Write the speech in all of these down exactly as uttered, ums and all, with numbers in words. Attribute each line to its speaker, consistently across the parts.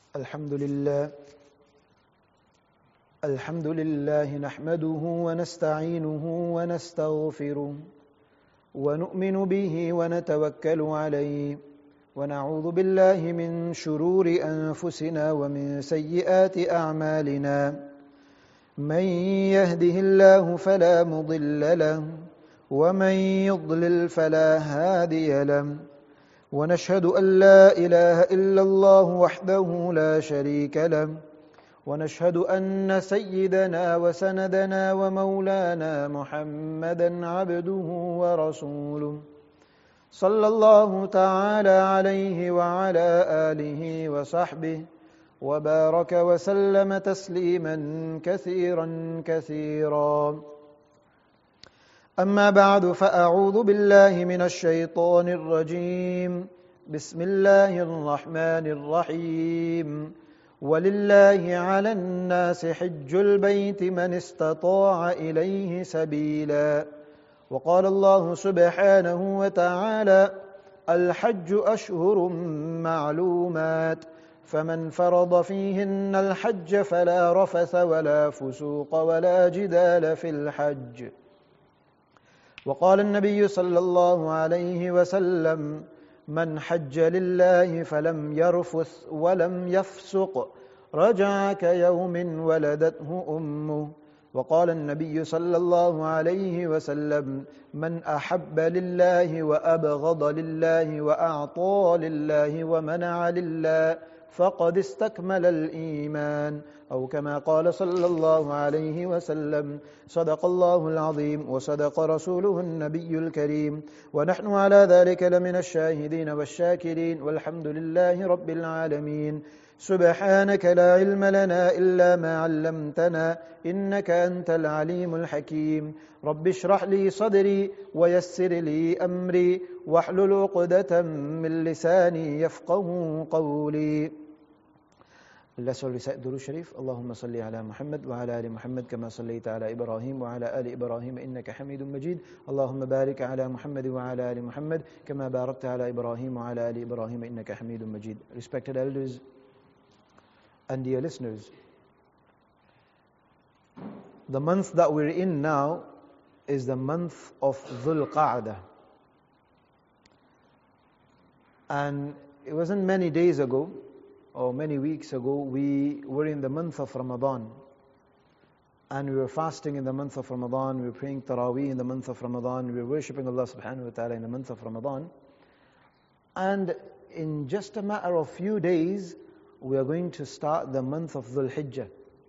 Speaker 1: الحمد لله الحمد لله نحمده ونستعينه ونستغفره ونؤمن به ونتوكل عليه ونعوذ بالله من شرور أنفسنا ومن سيئات أعمالنا من يهده الله فلا مضل له ومن يضلل فلا هادي له ونشهد أن لا إله إلا الله وحده لا شريك له ونشهد أن سيدنا وسندنا ومولانا محمدا عبده ورسوله صلى الله تعالى عليه وعلى آله وصحبه وبارك وسلم تسليما كثيرا كثيرا أما بعد فأعوذ بالله من الشيطان الرجيم بسم الله الرحمن الرحيم ولله على الناس حج البيت من استطاع إليه سبيلا وقال الله سبحانه وتعالى الحج أشهر معلومات فمن فرض فيهن الحج فلا رفث ولا فسوق ولا جدال في الحج وقال النبي صلى الله عليه وسلم من حج لله فلم يرفث ولم يفسق رجع كيوم ولدته أمه وقال النبي صلى الله عليه وسلم من أحب لله وأبغض لله وأعطى لله ومنع لله فقد استكمل الإيمان أو كما قال صلى الله عليه وسلم صدق الله العظيم وصدق رسوله النبي الكريم ونحن على ذلك لمن الشاهدين والشاكرين والحمد لله رب العالمين سبحانك لا علم لنا إلا ما علمتنا إنك أنت العليم الحكيم رب اشرح لي صدري ويسر لي أمري واحلل عقدة من لساني يفقه قولي. Let's all recite Durood Sharif. اللهم صل على محمد وعلى آل محمد كما صليت على إبراهيم وعلى آل إبراهيم إنك حميد مجيد. اللهم بارك على محمد وعلى آل محمد كما باركت على إبراهيم وعلى آل إبراهيم إنك حميد مجيد. Respected elders and dear listeners, the month that we're in now is the month of Dhul Qa'dah. And it wasn't many days ago, or many weeks ago, we were in the month of Ramadan. And we were fasting in the month of Ramadan, we were praying Taraweeh in the month of Ramadan, we were worshipping Allah subhanahu wa ta'ala in the month of Ramadan. And in just a matter of few days, we are going to start the month of Dhul Hijjah.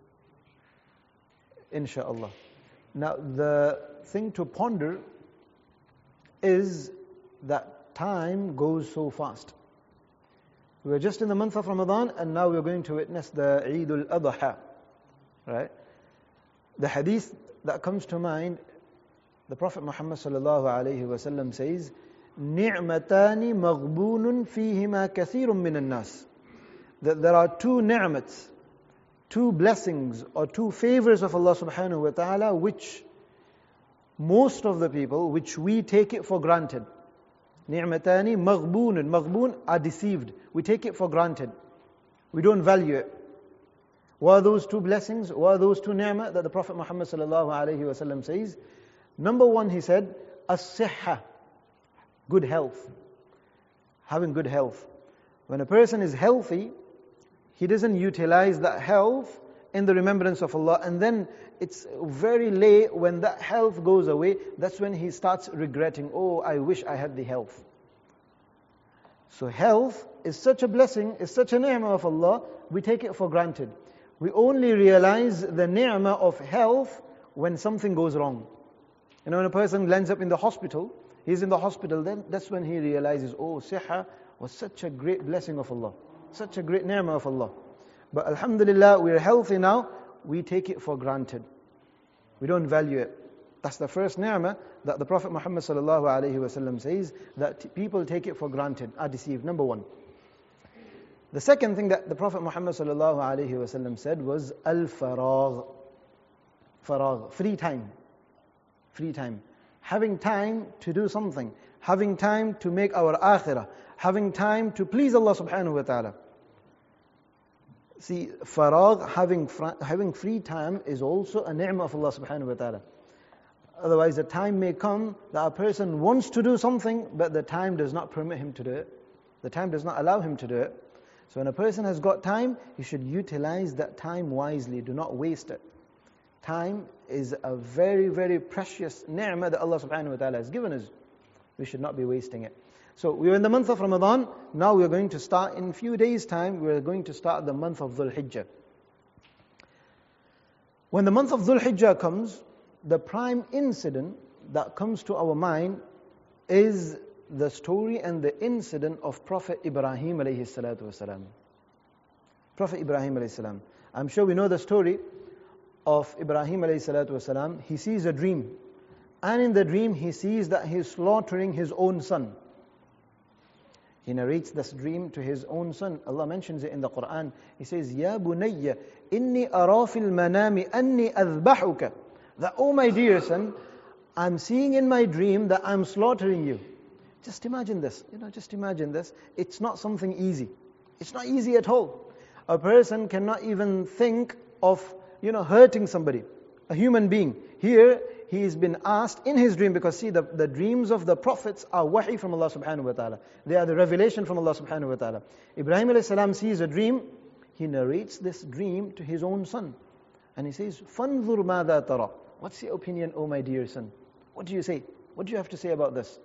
Speaker 1: Insha'Allah. Now, the thing to ponder is that time goes so fast. We are just in the month of Ramadan and now we are going to witness the Eid al-Adha. Right? The hadith that comes to mind, the Prophet Muhammad sallallahu alayhi wa sallam says, نِعْمَتَانِ مَغْبُونٌ فِيهِمَا كَثِيرٌ مِّنَ النَّاسِ. That there are two ni'mats, two blessings or two favors of Allah subhanahu wa ta'ala which most of the people, which we take it for granted. Ni'matani maghboonun. Maghboon are deceived. We take it for granted. We don't value it. What are those two blessings? What are those two ni'mat that the Prophet Muhammad sallallahu alayhi wa sallam says? Number one, he said, as-sihha, good health. Having good health. When a person is healthy, he doesn't utilize that health in the remembrance of Allah, and then it's very late when that health goes away, that's when he starts regretting, oh, I wish I had the health. So health is such a blessing, is such a ni'mah of Allah, we take it for granted. We only realize the ni'mah of health when something goes wrong. You know, when a person lands up in the hospital, he's in the hospital, then that's when he realizes, oh, siha was such a great blessing of Allah, such a great ni'mah of Allah. But alhamdulillah, we're healthy now, we take it for granted. We don't value it. That's the first ni'mah that the Prophet Muhammad sallallahu alayhi wa sallam says, that people take it for granted, are deceived. Number one. The second thing that the Prophet Muhammad sallallahu alayhi wa sallam said was al-faragh. Faragh, free time. Free time. Having time to do something. Having time to make our akhirah. Having time to please Allah subhanahu wa ta'ala. See, faragh, having, having free time, is also a ni'mah of Allah subhanahu wa ta'ala. Otherwise, a time may come that a person wants to do something, but the time does not permit him to do it. The time does not allow him to do it. So when a person has got time, he should utilize that time wisely. Do not waste it. Time is a very, very precious ni'mah that Allah subhanahu wa ta'ala has given us. We should not be wasting it. So we are in the month of Ramadan. Now we are going to start, in a few days' time, we are going to start the month of Dhul Hijjah. When the month of Dhul Hijjah comes, the prime incident that comes to our mind is the story and the incident of Prophet Ibrahim alayhi salatu wasalam. Prophet Ibrahim alayhi salam. I'm sure we know the story of Ibrahim alayhi salatu wasalam. He sees a dream. And in the dream he sees that he is slaughtering his own son. He narrates this dream to his own son. Allah mentions it in the Quran. He says, Ya bunayya, inni ara fil manami anni adhbahuka. That, oh my dear son, I'm seeing in my dream that I'm slaughtering you. Just imagine this. You know, just imagine this. It's not something easy. It's not easy at all. A person cannot even think of, you know, hurting somebody, a human being. Here, he's been asked in his dream, because see, the, the dreams of the prophets are wahi from Allah subhanahu wa ta'ala. They are the revelation from Allah subhanahu wa ta'ala. Ibrahim alayhi salam sees a dream. He narrates this dream to his own son. And he says, فَانْظُرْ مَاذَا تَرَى. What's your opinion, oh my dear son? What do you say? What do you have to say about this?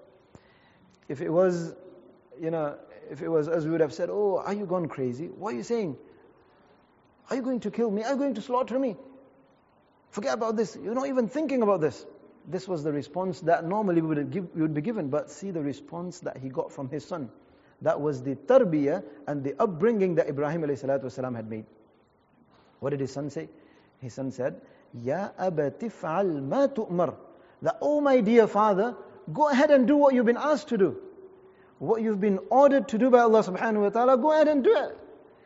Speaker 1: If it was, you know, if it was us, we would have said, oh, are you gone crazy? What are you saying? Are you going to kill me? Are you going to slaughter me? Forget about this. You're not even thinking about this. This was the response that normally we would, give, we would be given. But see the response that he got from his son. That was the tarbiyah and the upbringing that Ibrahim alayhi salatu wasalam had made. What did his son say? His son said, Ya abati fa'al ma tu'mar. That, oh my dear father, go ahead and do what you've been asked to do. What you've been ordered to do by Allah subhanahu wa ta'ala, go ahead and do it.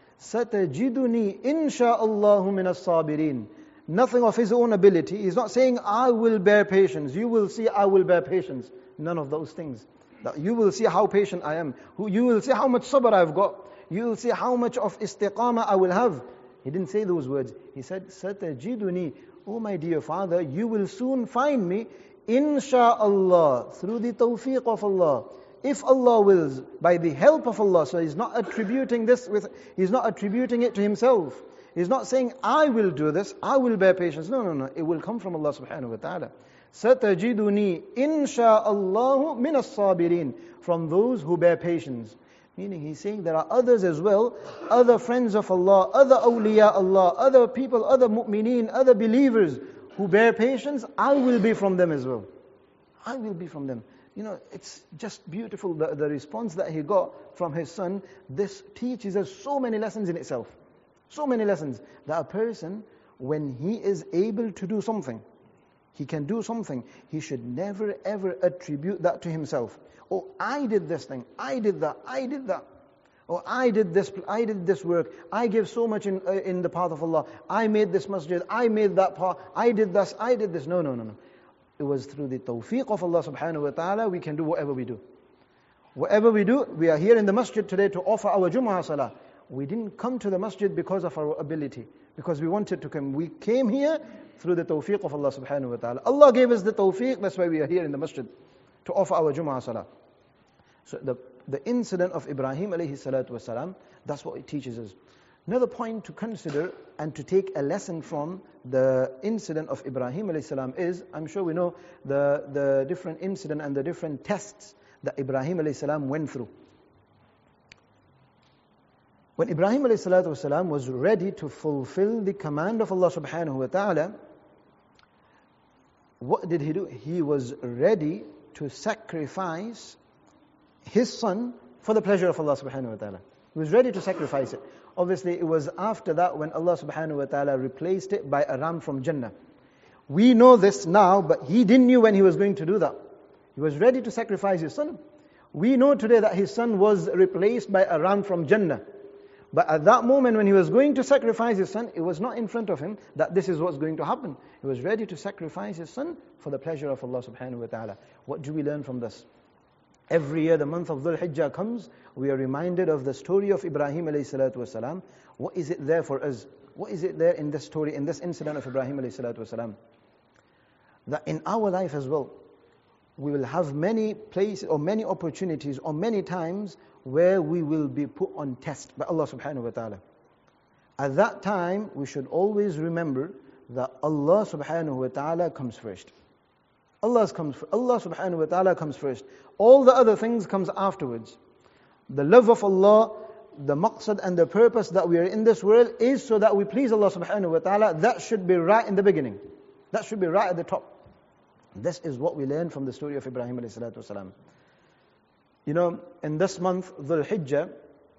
Speaker 1: Satajiduni insha'Allahu min as-sabirin. Nothing of his own ability. He's not saying, I will bear patience. You will see I will bear patience. None of those things. That you will see how patient I am. You will see how much sabr I've got. You will see how much of istiqamah I will have. He didn't say those words. He said, Satajiduni, oh my dear father, you will soon find me, insha'Allah, through the tawfiq of Allah. If Allah wills, by the help of Allah. So he's not attributing this with, he's not attributing it to himself. He's not saying, I will do this, I will bear patience. No, no, no. It will come from Allah subhanahu wa ta'ala. Satajiduni insha'Allahu min as-sabirin. From those who bear patience. Meaning he's saying there are others as well, other friends of Allah, other awliya Allah, other people, other mu'mineen, other believers who bear patience. I will be from them as well. I will be from them. You know, it's just beautiful, the, the response that he got from his son. This teaches us so many lessons in itself. So many lessons. That a person, when he is able to do something, he can do something, he should never ever attribute that to himself. Oh, I did this thing, I did that, I did that. Oh, I did this, I did this work, I gave so much in uh, in the path of Allah, I made this masjid, I made that path, I did this, I did this. No, no, no, no. It was through the tawfiq of Allah subhanahu wa ta'ala we can do whatever we do. Whatever we do, we are here in the masjid today to offer our Jumu'ah Salah. We didn't come to the masjid because of our ability, because we wanted to come. We came here through the tawfiq of Allah subhanahu wa ta'ala. Allah gave us the tawfiq, that's why we are here in the masjid, to offer our Jumu'ah Salah. So the, the incident of Ibrahim alayhi salatu wasalam, that's what it teaches us. Another point to consider and to take a lesson from the incident of Ibrahim alayhi salam is, I'm sure we know the, the different incident and the different tests that Ibrahim alayhi salam went through. When Ibrahim alayhi salatu wasalam was ready to fulfill the command of Allah subhanahu wa ta'ala, what did he do? He was ready to sacrifice his son for the pleasure of Allah subhanahu wa ta'ala. He was ready to sacrifice it. Obviously, it was after that when Allah subhanahu wa ta'ala replaced it by a ram from Jannah. We know this now, but he didn't know when he was going to do that. He was ready to sacrifice his son. We know today that his son was replaced by a ram from Jannah. But at that moment when he was going to sacrifice his son, it was not in front of him that this is what's going to happen. He was ready to sacrifice his son for the pleasure of Allah subhanahu wa ta'ala. What do we learn from this? Every year the month of Dhul Hijjah comes, we are reminded of the story of Ibrahim alayhi salatu wasalam. What is it there for us? What is it there in this story, in this incident of Ibrahim alayhi salatu wasalam? That in our life as well, we will have many places or many opportunities or many times where we will be put on test by Allah subhanahu wa ta'ala. At that time, we should always remember that Allah subhanahu wa ta'ala comes first. Allah comes. Allah subhanahu wa ta'ala comes first. All the other things comes afterwards. The love of Allah, the maqsad and the purpose that we are in this world is so that we please Allah subhanahu wa ta'ala. That should be right in the beginning. That should be right at the top. This is what we learn from the story of Ibrahim alayhi salatu wasalam. You know, in this month, Dhul Hijjah,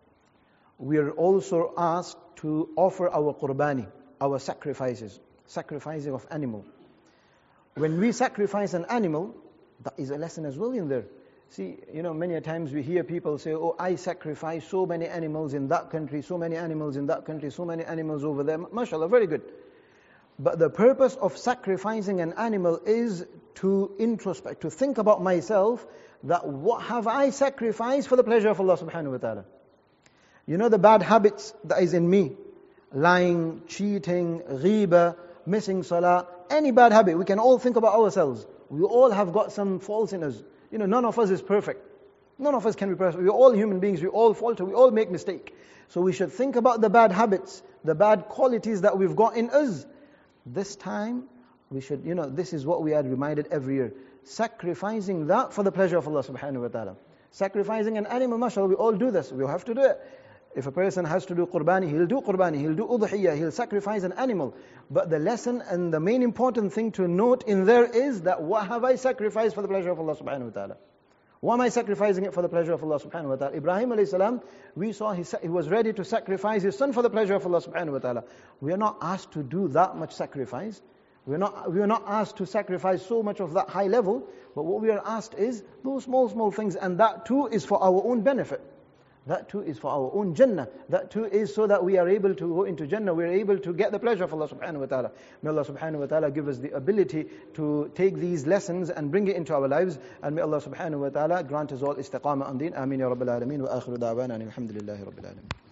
Speaker 1: we are also asked to offer our qurbani, our sacrifices, sacrificing of animal. When we sacrifice an animal, that is a lesson as well in there. See, you know, many a times we hear people say, oh, I sacrifice so many animals in that country, so many animals in that country, so many animals over there. MashaAllah, very good. But the purpose of sacrificing an animal is to introspect, to think about myself, that what have I sacrificed for the pleasure of Allah subhanahu wa ta'ala. You know the bad habits that is in me, lying, cheating, ghiba, missing salah, any bad habit, we can all think about ourselves. We all have got some faults in us. You know, none of us is perfect. None of us can be perfect. We're all human beings, we all falter, we all make mistake. So we should think about the bad habits, the bad qualities that we've got in us. This time, we should, you know, this is what we are reminded every year. Sacrificing that for the pleasure of Allah subhanahu wa ta'ala. Sacrificing an animal, mashallah, we all do this. We have to do it. If a person has to do qurbani, he'll do qurbani, he'll do udhiyah, he'll sacrifice an animal. But the lesson and the main important thing to note in there is that what have I sacrificed for the pleasure of Allah subhanahu wa ta'ala? Why am I sacrificing it for the pleasure of Allah subhanahu wa ta'ala? Ibrahim alayhi salam, we saw he, he was ready to sacrifice his son for the pleasure of Allah subhanahu wa ta'ala. We are not asked to do that much sacrifice. We are not, we are not asked to sacrifice so much of that high level. But what we are asked is those small, small things, and that too is for our own benefit. That too is for our own Jannah. That too is so that we are able to go into Jannah. We are able to get the pleasure of Allah subhanahu wa ta'ala. May Allah subhanahu wa ta'ala give us the ability to take these lessons and bring it into our lives. And may Allah subhanahu wa ta'ala grant us all istiqamah on deen. Ameen ya Rabbil Alameen. Wa akhiru da'wana alhamdulillahi Rabbil Alameen.